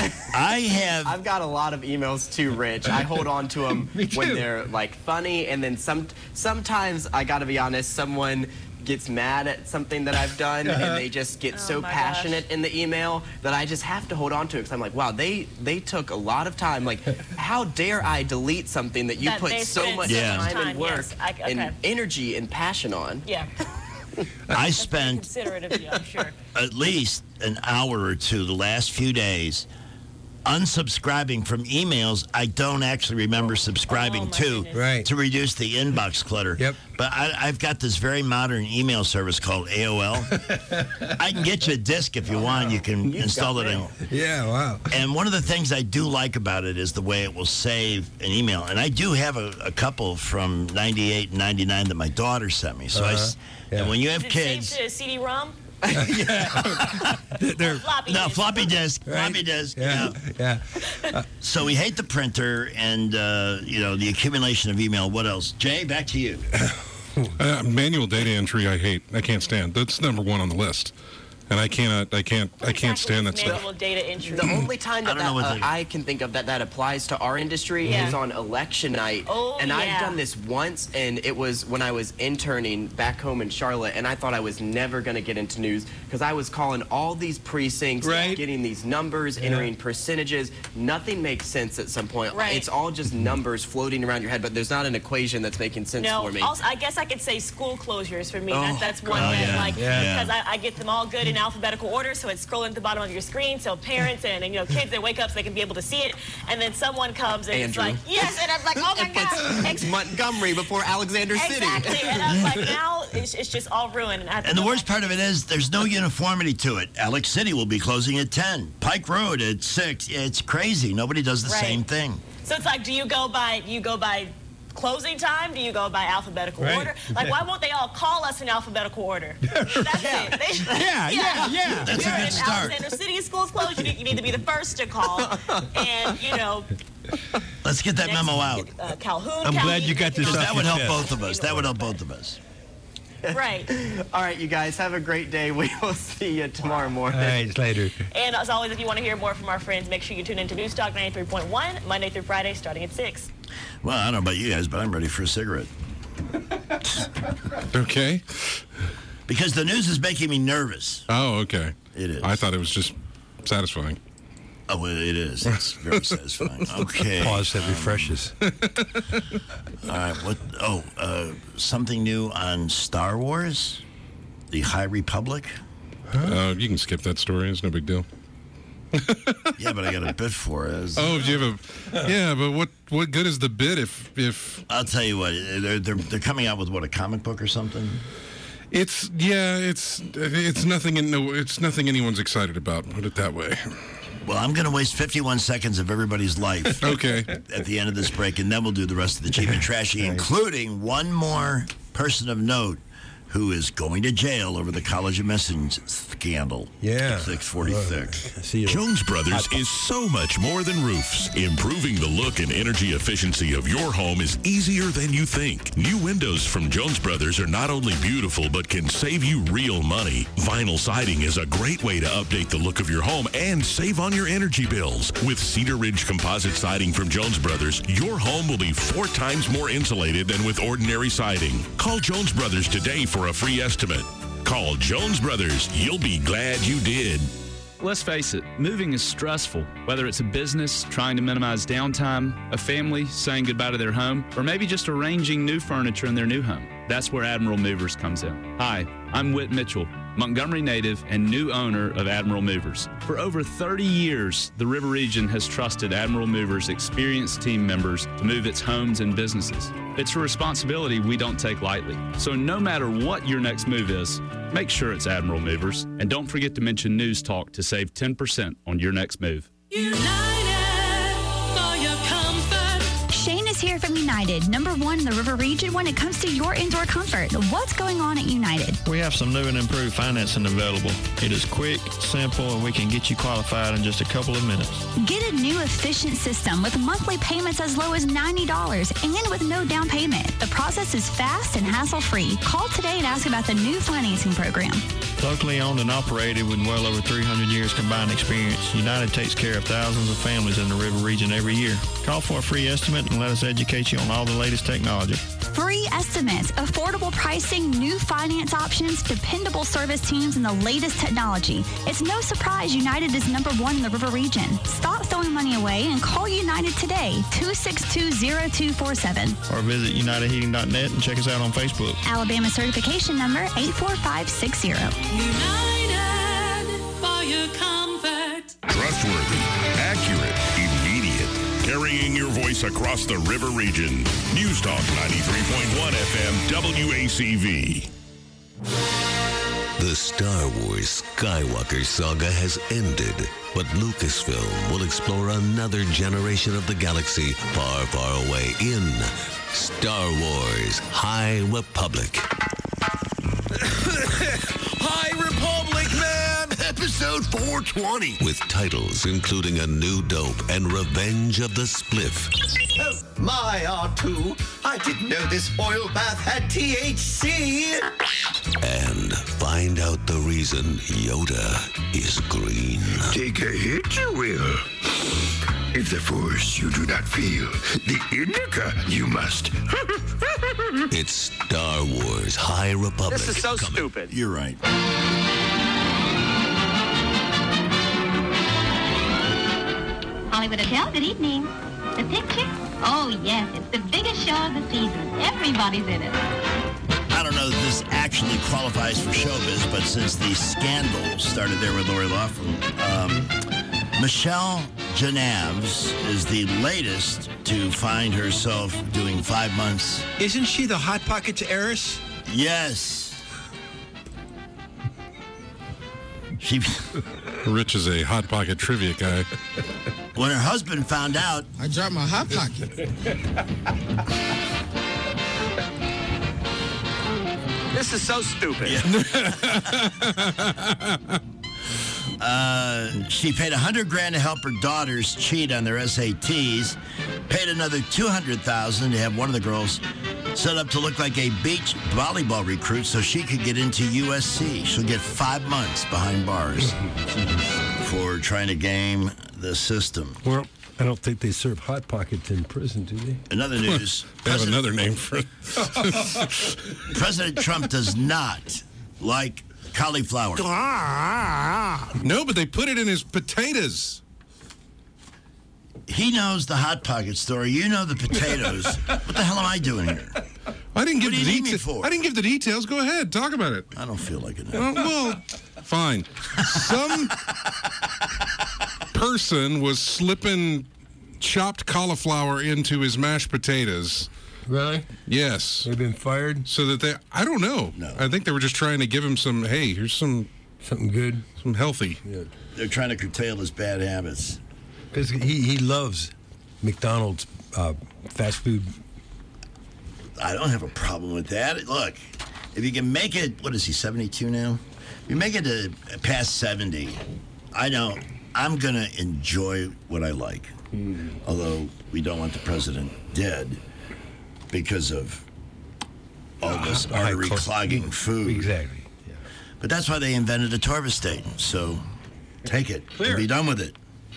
I've got a lot of emails too, Rich. I hold on to them when they're, like, funny, and then sometimes, I got to be honest, someone gets mad at something that I've done, and they just get so passionate in the email that I just have to hold on to it, because I'm like, wow, they took a lot of time. Like, how dare I delete something that you put so much time and work and energy and passion on? Yeah. I spent considerate of you, I'm sure. At least an hour or two the last few days unsubscribing from emails I don't actually remember subscribing to reduce the inbox clutter. Yep. But I've got this very modern email service called AOL. I can get you a disk if you want. You can install it in. Yeah, wow. And one of the things I do like about it is the way it will save an email. And I do have a couple from 98 and 99 that my daughter sent me. So and when you have kids... Is it saved to a CD-ROM? Floppy disk. Floppy disk. Yeah. So we hate the printer and the accumulation of email. What else? Jay, back to you. Manual data entry I hate. I can't stand. That's number one on the list. And I can't stand that stuff. Manual data entry. The only time that I can think of that applies to our industry is on election night. I've done this once, and it was when I was interning back home in Charlotte, and I thought I was never going to get into news because I was calling all these precincts, getting these numbers, entering percentages. Nothing makes sense at some point. It's all just numbers floating around your head, but there's not an equation that's making sense for me. Also, I guess I could say school closures for me. That's one that, because I get them all good in alphabetical order, so it's scrolling at the bottom of your screen, so parents and kids, they wake up so they can be able to see it, and then someone comes and it's like, yes, and I'm like, oh my God. It's Montgomery before Alexander City. Exactly, and I'm like, now it's just all ruined. And the worst part of it is there's no uniformity to it. Alex City will be closing at 10. Pike Road at 6. It's crazy. Nobody does the same thing. So it's like, do you go by closing time? Do you go by alphabetical order? Like, why won't they all call us in alphabetical order? That's it. Yeah. That's a good start. Alexander City school's closed. You need to be the first to call. And, let's get that memo out. Calhoun. I'm glad you got this off That would your help chest. both of us. That would help both of us. Right. All right, you guys, have a great day. We will see you tomorrow morning. All right, later. And as always, if you want to hear more from our friends, make sure you tune in to News Talk 93.1, Monday through Friday, starting at 6. Well, I don't know about you guys, but I'm ready for a cigarette. Okay. Because the news is making me nervous. Oh, okay. It is. I thought it was just satisfying. Oh, well, it is. It's very satisfying. Okay. Pause that refreshes. All right. What? Oh, something new on Star Wars? The High Republic? You can skip that story. It's no big deal. Yeah, but I got a bid for it. Oh, do you have a? Yeah, but what good is the bid if? I'll tell you what. They're coming out with what, a comic book or something? It's nothing. It's nothing anyone's excited about. Put it that way. Well, I'm going to waste 51 seconds of everybody's life. Okay. At the end of this break, and then we'll do the rest of the cheap and trashy, including one more person of note who is going to jail over the College of Medicine scandal. Yeah. 640 thick. See you. Jones Brothers is so much more than roofs. Improving the look and energy efficiency of your home is easier than you think. New windows from Jones Brothers are not only beautiful, but can save you real money. Vinyl siding is a great way to update the look of your home and save on your energy bills. With Cedar Ridge composite siding from Jones Brothers, your home will be 4 times more insulated than with ordinary siding. Call Jones Brothers today for a free estimate. Call Jones Brothers. You'll be glad you did. Let's face it, moving is stressful. Whether it's a business trying to minimize downtime, a family saying goodbye to their home, or maybe just arranging new furniture in their new home. That's where Admiral Movers comes in. Hi, I'm Whit Mitchell, Montgomery native and new owner of Admiral Movers. For over 30 years, the River Region has trusted Admiral Movers' experienced team members to move its homes and businesses. It's a responsibility we don't take lightly. So no matter what your next move is, make sure it's Admiral Movers. And don't forget to mention News Talk to save 10% on your next move. United for your comfort. Shane is here from United, #1 in the River Region when it comes to your indoor comfort. What's going on at United? We have some new and improved financing available. It is quick, simple, and we can get you qualified in just a couple of minutes. Get a new efficient system with monthly payments as low as $90 and with no down payment. The process is fast and hassle-free. Call today and ask about the new financing program. Locally owned and operated with well over 300 years combined experience, United takes care of thousands of families in the River Region every year. Call for a free estimate and let us educate you on all the latest technology. Free estimates, affordable pricing, new finance options, dependable service teams, and the latest technology. It's no surprise United is #1 in the River Region. Stop throwing money away and call United today, 262-0247. Or visit UnitedHeating.net and check us out on Facebook. Alabama certification number 84560. United for your comfort. Trustworthy, accurate, immediate. Carrying your voice across the River Region. News Talk 93.1 FM WACV. The Star Wars Skywalker saga has ended, but Lucasfilm will explore another generation of the galaxy far, far away in Star Wars High Republic. High Republic, man! Episode 420. With titles including A New Dope and Revenge of the Spliff. Oh, my R2. I didn't know this oil bath had THC. And find out the reason Yoda is green. Take a hit, you will. If the Force you do not feel, the indica you must. It's Star Wars High Republic. This is so stupid. You're right. Hollywood Hotel, good evening. The picture? Oh, yes, it's the biggest show of the season. Everybody's in it. I don't know that this actually qualifies for showbiz, but since the scandal started there with Lori Loughlin, Michelle Janavs is the latest to find herself doing 5 months. Isn't she the Hot Pockets heiress? Yes. She. Rich is a Hot Pocket trivia guy. When her husband found out, I dropped my Hot Pocket. This is so stupid. Yeah. She paid $100,000 to help her daughters cheat on their SATs. Paid another $200,000 to have one of the girls set up to look like a beach volleyball recruit so she could get into USC. She'll get 5 months behind bars for trying to game the system. Well, I don't think they serve Hot Pockets in prison, do they? In other news, They have another name for it. President Trump does not like cauliflower. No, but they put it in his potatoes. He knows the Hot Pocket story. You know the potatoes. What the hell am I doing here? I didn't give What do the you need me details. for? I didn't give the details. Go ahead, talk about it. I don't feel like it. Well, fine. Some person was slipping chopped cauliflower into his mashed potatoes. Really? Yes. They've been fired? So that they, I don't know. No. I think they were just trying to give him some, hey, here's something good. Some healthy. Yeah. They're trying to curtail his bad habits. Because he loves McDonald's fast food. I don't have a problem with that. Look, if you can make it, what is he, 72 now? If you make it to past 70, I'm going to enjoy what I like. Although we don't want the president dead because of all this artery clogging food. Exactly. Yeah. But that's why they invented atorvastatin. So take it. And be done with it.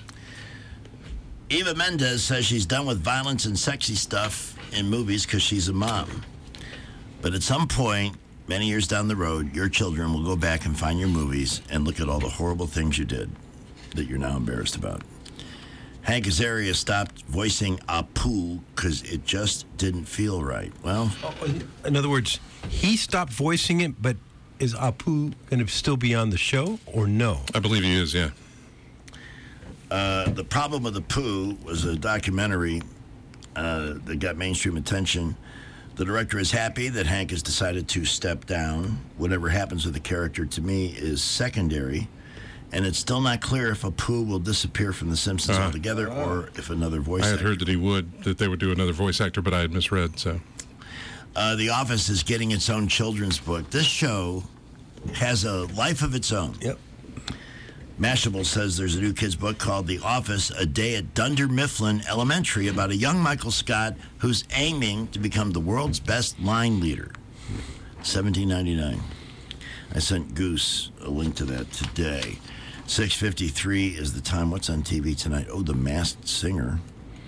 Eva Mendes says she's done with violence and sexy stuff in movies because she's a mom. But at some point, many years down the road, your children will go back and find your movies and look at all the horrible things you did that you're now embarrassed about. Hank Azaria stopped voicing Apu because it just didn't feel right. Well, in other words, he stopped voicing it, but is Apu going to still be on the show or no? I believe he is, yeah. The Problem with Apu was a documentary that got mainstream attention. The director is happy that Hank has decided to step down. Whatever happens with the character, to me, is secondary. And it's still not clear if Apu will disappear from The Simpsons altogether or if another voice I had actor. heard that they would do another voice actor, but I had misread, so. The Office is getting its own children's book. This show has a life of its own. Yep. Mashable says there's a new kid's book called The Office, A Day at Dunder Mifflin Elementary about a young Michael Scott who's aiming to become the world's best line leader. $17.99. I sent Goose a link to that today. 6:53 is the time. What's on TV tonight? Oh, The Masked Singer.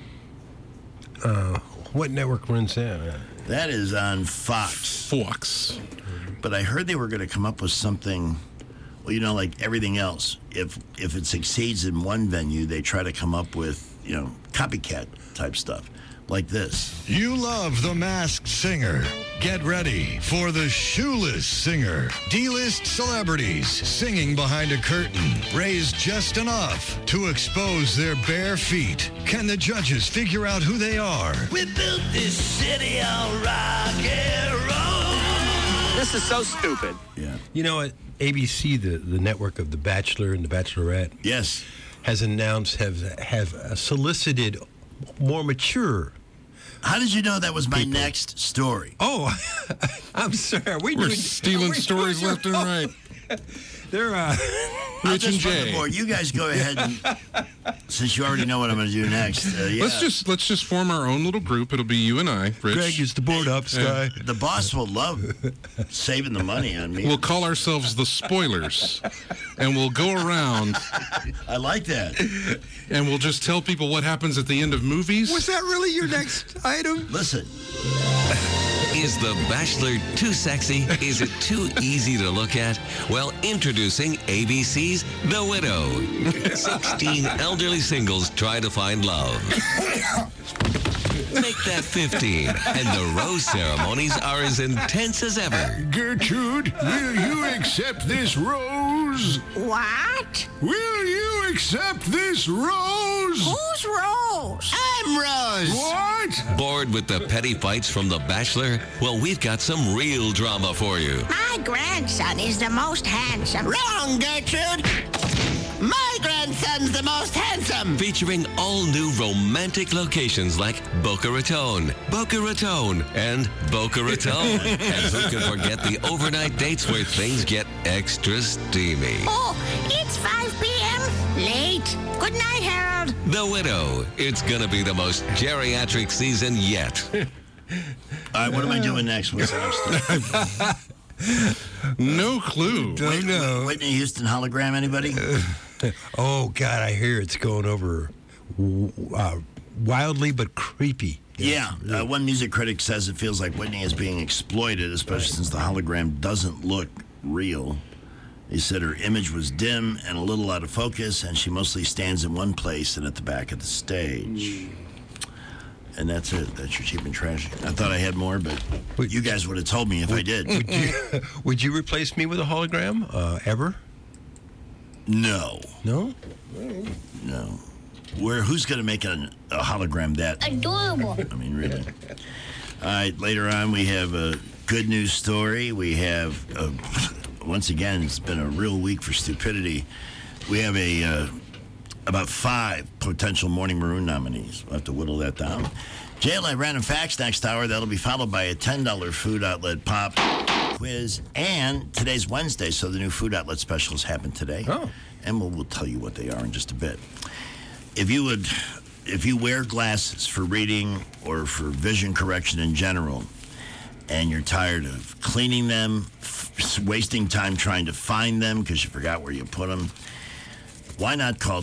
What network runs that? That is on Fox. Fox. But I heard they were going to come up with something, well, you know, like everything else. If it succeeds in one venue, they try to come up with, you know, copycat type stuff. Like this. You love The Masked Singer. Get ready for The Shoeless Singer. D-list celebrities singing behind a curtain, raised just enough to expose their bare feet. Can the judges figure out who they are? We built this city on rock and roll. This is so stupid. Yeah. You know what? ABC, the network of The Bachelor and The Bachelorette, yes, has announced have solicited more mature. How did you know that was my next story? Oh, I'm sorry. We're stealing stories left and right. They're Rich and Jay. You guys go ahead, and, since you already know what I'm going to do next. Yeah. Let's just form our own little group. It'll be you and I, Rich. Greg is the board up, Sky. The boss will love saving the money on me. We'll call ourselves the Spoilers, and we'll go around. I like that. And we'll just tell people what happens at the end of movies. Was that really your next item? Listen. Is The Bachelor too sexy? Is it too easy to look at? Well, introducing ABC's The Widow. 16 elderly singles try to find love. Make that 15, and the rose ceremonies are as intense as ever. Gertrude, will you accept this rose? What? Will you accept this rose? Who's Rose? I'm Rose. What? Bored with the petty fights from The Bachelor? Well, we've got some real drama for you. My grandson is the most handsome. Wrong, Gertrude. My grandson's the most handsome. Featuring all new romantic locations like Boca Raton, and Boca Raton. And who can forget the overnight dates where things get extra steamy? Oh, it's 5 p.m. night. Good night, Harold. The Widow. It's going to be the most geriatric season yet. All right, what am I doing next? What's next? No clue. Don't know. Whitney Houston hologram, anybody? Oh, God, I hear it's going over wildly but creepy. Yeah. One music critic says it feels like Whitney is being exploited, especially since the hologram doesn't look real. He said her image was dim and a little out of focus, and she mostly stands in one place and at the back of the stage. And that's it. That's your cheap and trashy. I thought I had more, but you guys would have told me if I did. Would you replace me with a hologram ever? No. No? No. Who's going to make a hologram that adorable? I mean, really. All right, later on we have a good news story. We have, once again, it's been a real week for stupidity. We have about 5 potential Morning Maroon nominees. We'll have to whittle that down. JLI Random Facts next hour. That'll be followed by a $10 Food Outlet Pop quiz. And today's Wednesday, so the new Food Outlet specials happen today. Oh. And we'll tell you what they are in just a bit. If you wear glasses for reading or for vision correction in general, and you're tired of cleaning them, wasting time trying to find them because you forgot where you put them, why not call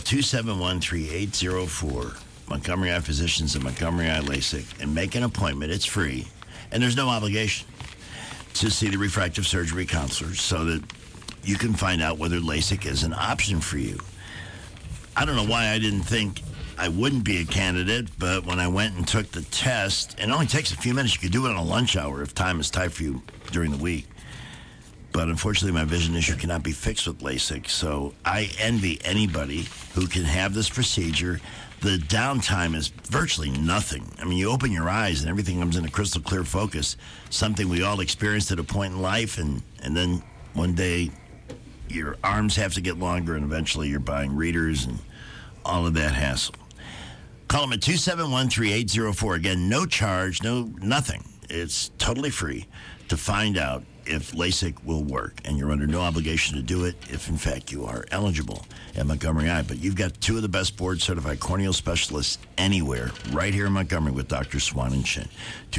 271-3804, Montgomery Eye Physicians and Montgomery Eye LASIK, and make an appointment. It's free, and there's no obligation to see the refractive surgery counselors so that you can find out whether LASIK is an option for you. I don't know why I didn't think I wouldn't be a candidate, but when I went and took the test, and it only takes a few minutes. You could do it on a lunch hour if time is tight for you during the week. But unfortunately, my vision issue cannot be fixed with LASIK, so I envy anybody who can have this procedure. The downtime is virtually nothing. I mean, you open your eyes and everything comes into crystal clear focus, something we all experienced at a point in life, and then one day your arms have to get longer, and eventually you're buying readers and all of that hassle. Call them at 271-3804. Again, no charge, nothing. It's totally free to find out if LASIK will work, and you're under no obligation to do it if, in fact, you are eligible at Montgomery Eye. But you've got 2 of the best board-certified corneal specialists anywhere, right here in Montgomery with Dr. Swan and Shin.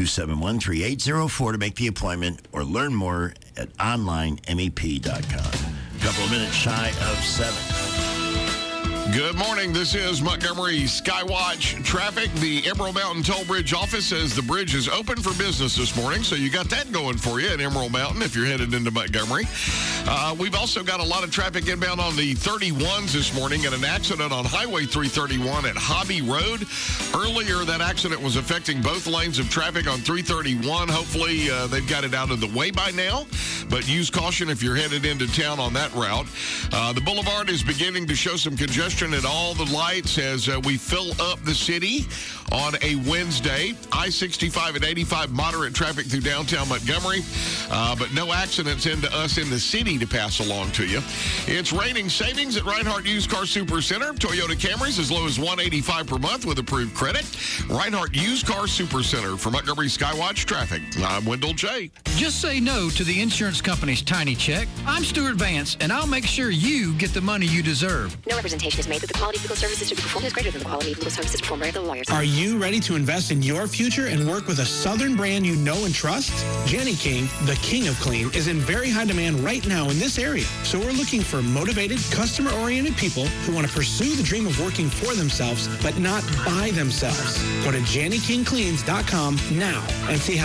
271-3804 to make the appointment, or learn more at onlinemep.com. A couple of minutes shy of 7. Good morning. This is Montgomery Skywatch traffic. The Emerald Mountain Toll Bridge office says the bridge is open for business this morning, so you got that going for you at Emerald Mountain if you're headed into Montgomery. We've also got a lot of traffic inbound on the 31s this morning, and an accident on Highway 331 at Hobby Road. Earlier, that accident was affecting both lanes of traffic on 331. Hopefully, they've got it out of the way by now, but use caution if you're headed into town on that route. The boulevard is beginning to show some congestion at all the lights as we fill up the city on a Wednesday. I-65 and 85, moderate traffic through downtown Montgomery, but no accidents into us in the city to pass along to you. It's raining savings at Reinhardt Used Car Super Center. Toyota Camrys as low as $185 per month with approved credit. Reinhardt Used Car Super Center. For Montgomery Skywatch traffic, I'm Wendell J. Just say no to the insurance company's tiny check. I'm Stuart Vance, and I'll make sure you get the money you deserve. No representation is made that the quality of legal services to be performed is greater than the quality of legal services performed by the lawyers. Are you ready to invest in your future and work with a Southern brand you know and trust? Janney King, the king of clean, is in very high demand right now in this area. So we're looking for motivated, customer-oriented people who want to pursue the dream of working for themselves, but not by themselves. Go to JannyKingCleans.com now and see how